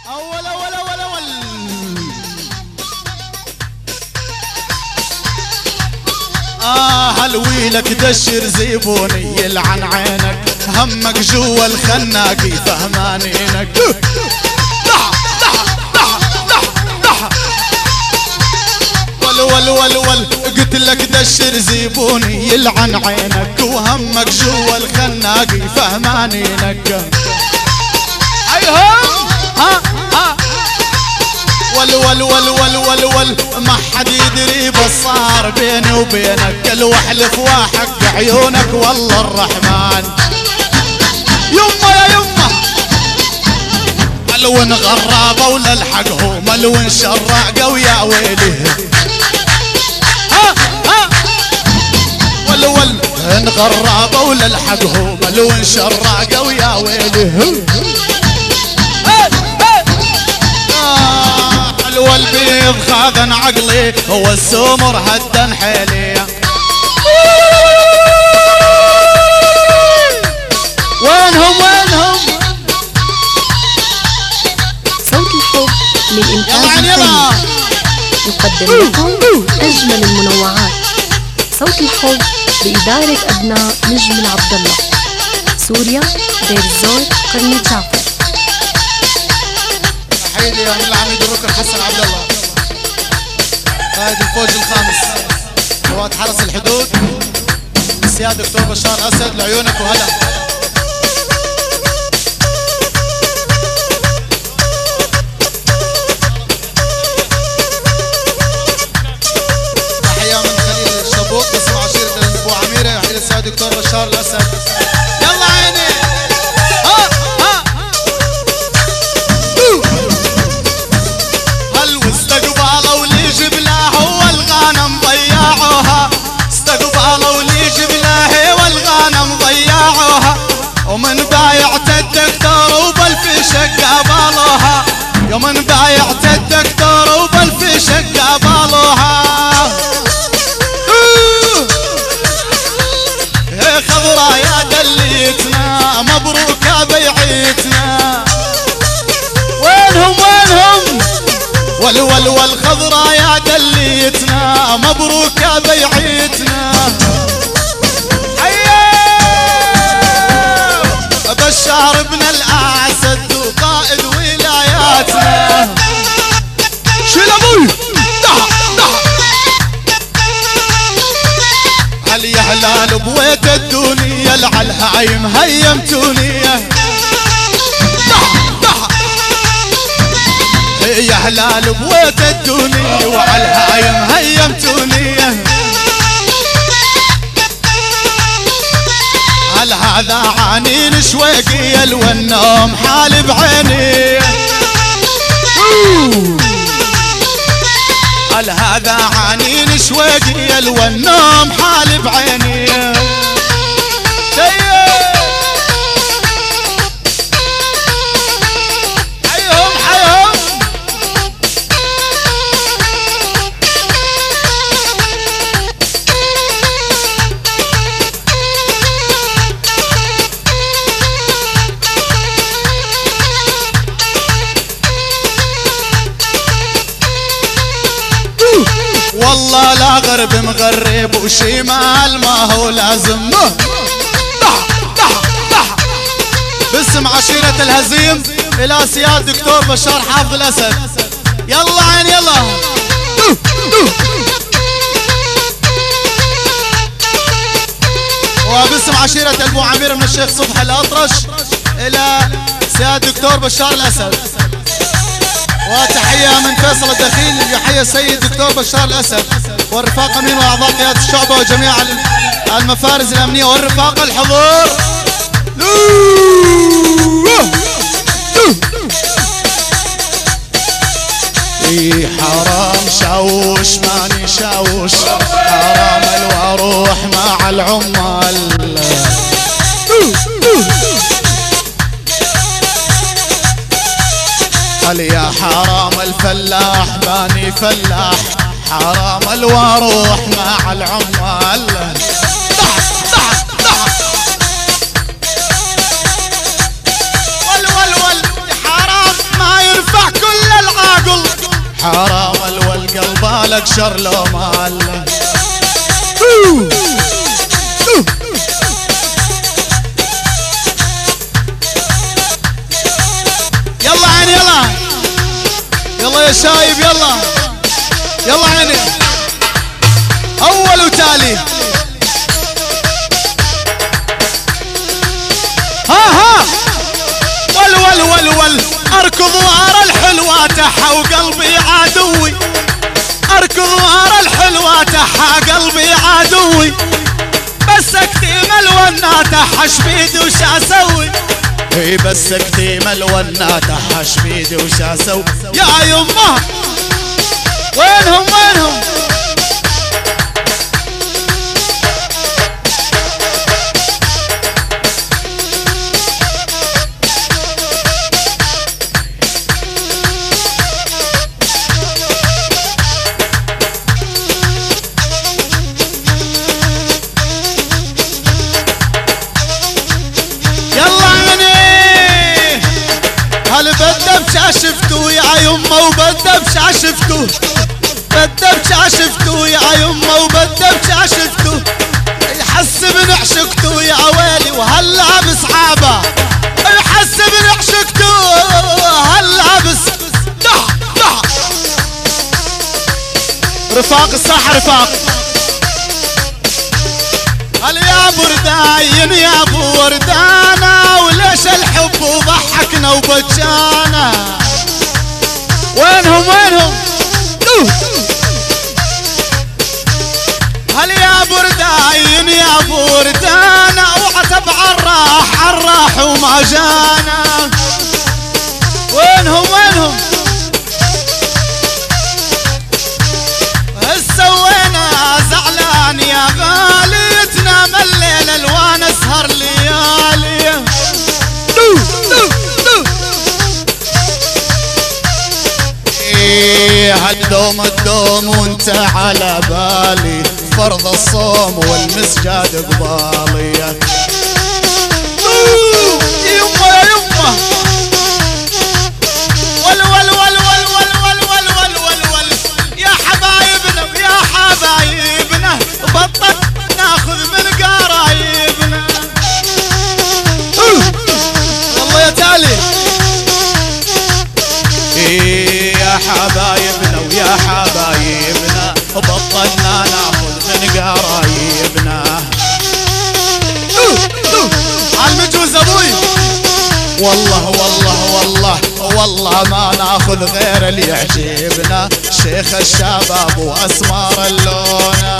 أول أول أول أول هلويلك دشر زيبوني يلعن عينك، همك جوا الخناقي فهمانينك. ول ول ول قلت لك دشر زيبوني يلعن عينك، وهمك جوا الخناقي فهمانينك. ايهم ها ول ول ول ول ول ول ما حد يدري بس صار بيني وبينك، الوحلف وحق عيونك والله الرحمن. يما يا يما ملون غرابة ولا الحقهم، ملون شراقة ويا ويلي. ول ان غرابة ولا الحقهم، ملون شراقة ويا ويلي. حلو البيض خاذن عقلي، هو السمر هدن حيلي. وينهم وينهم؟ صوت الحب من إنتاج الفني يقدم لكم أجمل المنوعات. صوت الحب بإدارة أبناء نجم عبد الله، سوريا، دير الزور، قرية جعفر. تحياتي يا أمير العميد الركن حسن عبد الله، قائد الفوج الخامس، قوات حرس الحدود، السيادة دكتور بشار أسد، لعيونك وهلا. تحية من خليل الشبوك باسم عشيرة أبو عميرة، يحيي السيادة دكتور بشار الأسد. يلا عيني استقبالوا لي جبلاه والغنم ضيعوها، استقبالوا لي جبلاه والغنم ضيعوها، ومن بايعت الدكتور وبالفشق قابلوها، يوم بايعت الدكتور وبالفشق قابلوها. يا خضرا يا دليتنا مبروك يا بيعتنا. وينهم وينهم؟ ول ول والخضرا يا دليتنا مبروك يا بيعتنا. بشار ابن الاسد وقائد ولاياتنا. شيل ابوي علي يا هلال بويت الدنيا العالهايم هيمتوني. يا هلال بويت الدنيا وعالهايم هيمتوني. هل هذا عنين شويقي والنوم حالي بعيني؟ هل هذا عنين شويقي والنوم حالي بعيني؟ والله لا غرب مغرب وشمال ما هو لازم. باسم عشيرة الهزيم إلى سيادة دكتور بشار حافظ الأسد. يلا عين يلا. وباسم عشيرة أبو عمير من الشيخ صبحي الأطرش إلى سيادة دكتور بشار الأسد. وتحية من فيصل الدخيل يحيي السيد دكتور بشار الأسد والرفاقة من وأعضاء قيادة الشعبة وجميع المفارز الأمنية والرفاقة الحضور. حرام شوش ماني شوش، حرام الواروح مع العمال. قال يا حرام الفلاح باني فلاح، حرام الواروح مع العمال. ول ول ول حرام ما يرفع حرام القلب بالك شر لو ماله. يلا عيني يلا يلا يا شايب يلا يلا عيني اول وتالي. ها ول اركض ورا الحلوة تحا وقلبي عدوي، اركض ورا الحلوة تحا قلبي عدوي، بس اكتم الونة حش بيدي وش اسوي. اي بس اكتم الونة حش بيدي وش اسوي. يا يمه وينهم وينهم؟ شفتو يا يمه وبدا بشاشفتو، بدا بشاشفتو يا يمه وبدا بشاشفتو، يحس بنعشقتو يا ويلي وهلا بصحابه، يحس بنعشقتو هلا بس دح دح. رفاق الصح رفاق. هل يا برداين يا ابو وردانا وليش الحب وضحكنا وبجانا؟ وينهم وينهم؟ هل يا برداين يا ابو وردانا وعتب عراح وما جانا؟ وينهم وينهم؟ هل سوينا زعلان يا غالي تنام الليل الوان اسهر ليالي. هالدوم الدوم وانت على بالي، فرض الصوم والمسجد قبالي. يمه يا يمه ول ول ول ول ول ول ول ول ول ول يا حبايبنا يا حبايبنا بطل ناخذ من قرايبنا. والله يا تالي يا حبايبنا ويا حبايبنا بطلنا ناخذ من قرايبنا. عالمجوز ابوي والله والله والله والله ما ناخذ غير اللي يعجبنا، شيخ الشباب واسمار اللونه.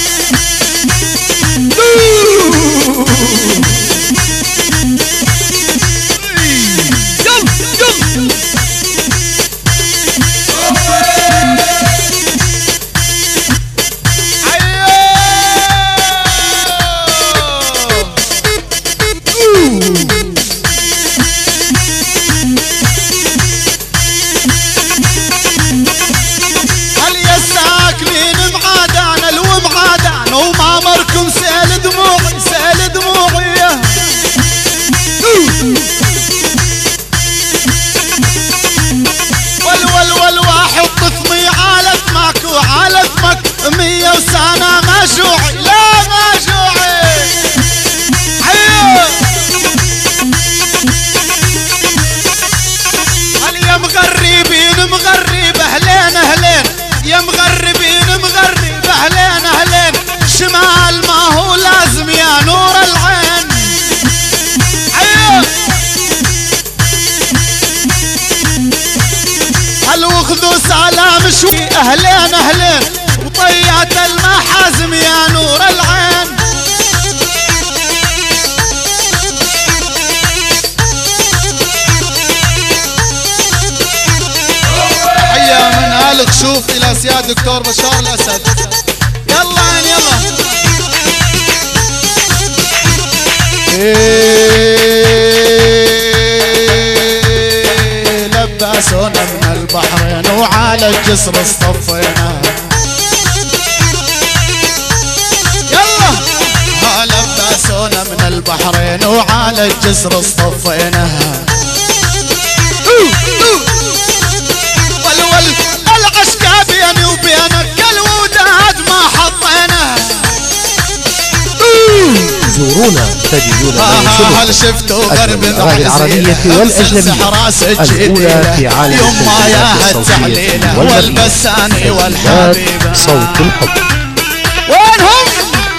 سلام شوي اهلين اهلين وطيات المحازم يا نور العين. حيا من آل كشوف الى سياد دكتور بشار الاسد. يلا عين يلا. لباسونا من البحرين وعلى الجسر اصطفينا. يلا لباسونا من البحرين وعلى الجسر اصطفينا. ول هنا تجدون هل شفتوا غرب الأغاني العربية والأجنبية الأولى في عالم التسجيلات الصوتية والبساني والحبيبة صوت الحب. وينهم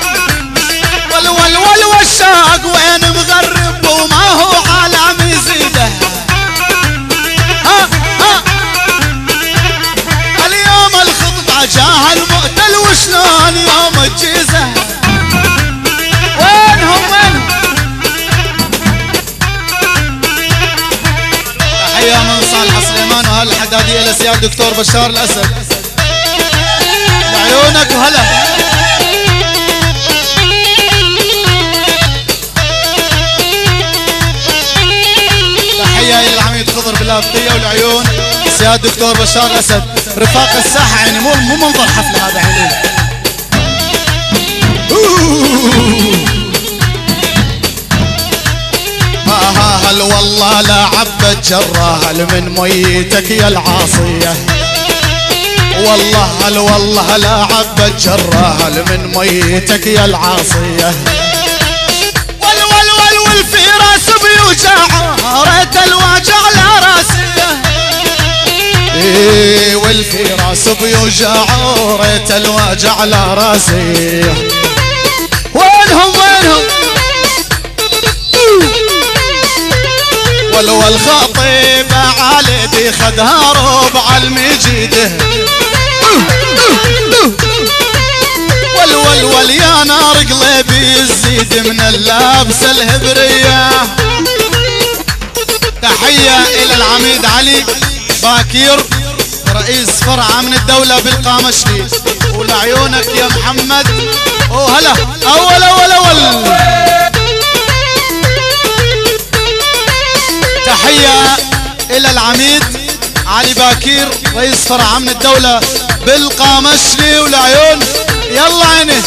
والشاق وين مغرب وما هو عالم يزيده. اليوم الخطبة جاه المقتل وشلون يوم الجيزة. وينهم تحية من صالح سليمان وهالحدادية لسيادة دكتور بشار الأسد لعيونك وهلا. تحية إلى العميد خضر باللافتية والعيون سيادة دكتور بشار الأسد. رفاق الساحة يعني مو منظر حفلة هذا عينين. هل والله لا عبت جراهل من ميتك يا العاصية. والله هل والله لا عبت جراهل من ميتك يا العاصية. والفي راس بيوجع ريت الواجع على راسيه. والفي راس بيوجع ريت الواجع على راسيه. وينهم والخطيب عالدي خدها ربع المجيده. يا نار قلبي يزيد من اللابس الهبرية. تحية إلى العميد علي باكير رئيس فرع من الدولة بالقامشلي ولعيونك يا محمد. هلا أول تحية إلى العميد علي باكير رئيس فرع من الدولة بالقامشلي والعيون. يلا عيني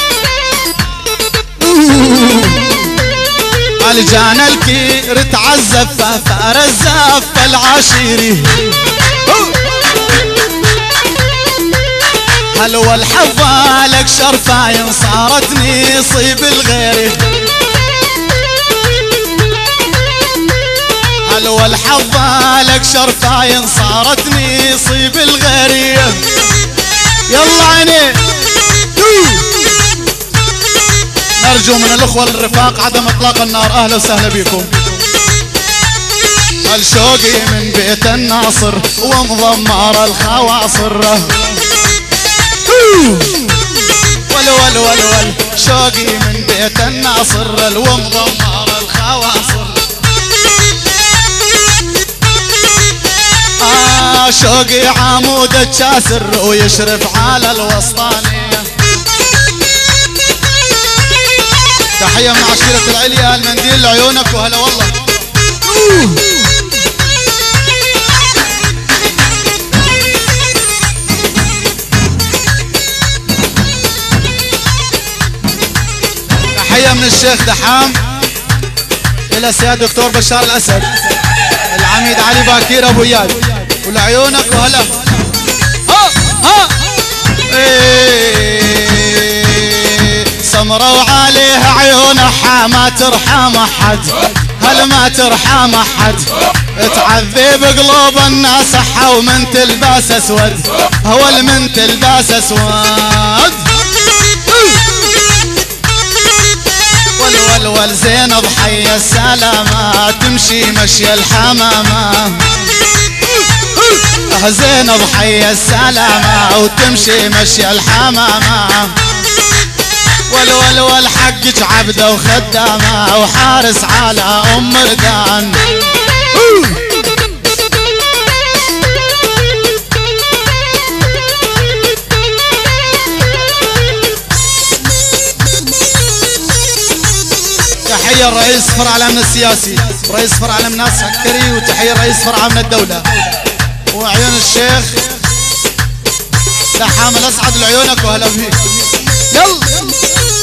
الجان الكير تعذب ففار الزف العشيري. هل والحفالك شرفاين صارتني صيب الغيري. هل والحفالك شرفاين صارتني صيب الغيري. يلا عيني نرجو من الأخوة الرفاق عدم إطلاق النار. أهلا وسهلا بكم. الشوقي من بيت الناصر ومضمر الخواصر. ول شوقي من بيت الناصر ومضمر الخواصر. شوقي عمود الجاسر ويشرف على الوسطانية. تحية من عشيرة العليا المنديل لعيونك وهلا والله. تحية من الشيخ دحام إلى سيادة دكتور بشار الأسد العميد علي باكير أبو اياد ولعيونك وهلا. سمرة وعليها عيونها ما ترحم احد. هل ما ترحم احد. تعذب قلوب الناس حو من تلباس اسود. هو المن تلباس اسود. ول زينب حي السلامة تمشي مشي الحمامة. زينب حي السلامة وتمشي مشي الحمامة. والحقك عبده وخدامه وحارس على ام ردان. تحية الرئيس فرع الامن السياسي رئيس فرع الامن ناس عكري. وتحية رئيس فرع امن الدولة وعيون الشيخ دحام الاسعد لعيونك وهلا بيك. يلا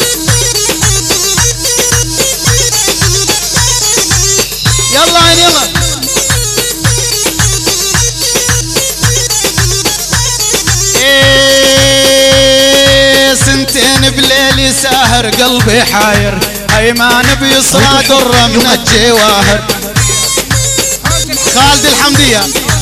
يلا عين يلا. سنتين بليلي ساهر قلبي حاير. هيمان بيسرى درة من الجواهر. خالد الحمدية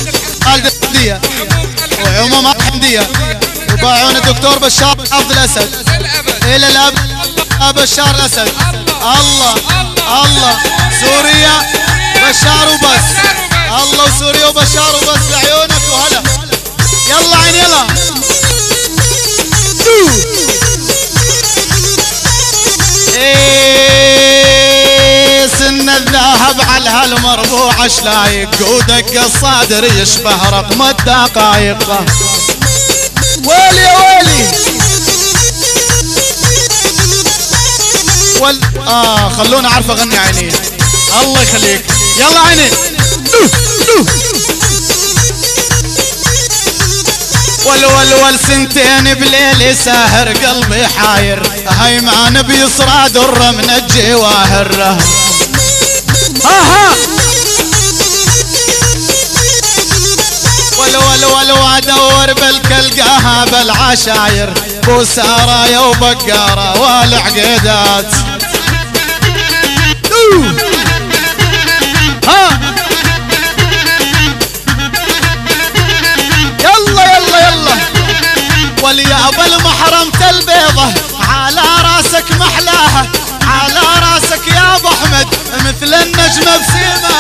وعموم الحمدية وباعون الدكتور بشار عبد الأسد إلى الأب بشار الأسد. الله الله سوريا بشار وبس، الله وسوريا وبشار وبس لعيونك وهلا. يلا عين يلا سن الذهب على هالمربوع شلايق ودق الصادر يشبه رقم الدقايق. ويلي يا ويلي خلونا اعرف اغني عيني. الله يخليك يلا عيني. ول سنتين بليل ساهر قلبي حاير، هيمان بيسرى درة من الجواهر. ول وادور بالكلقاها بالعشاير، بوسارايا وبقارة والعقيدات. والياب المحرمة البيضة على راسك محلاها، على راسك يا ابو احمد مثل النجمة بسيمة.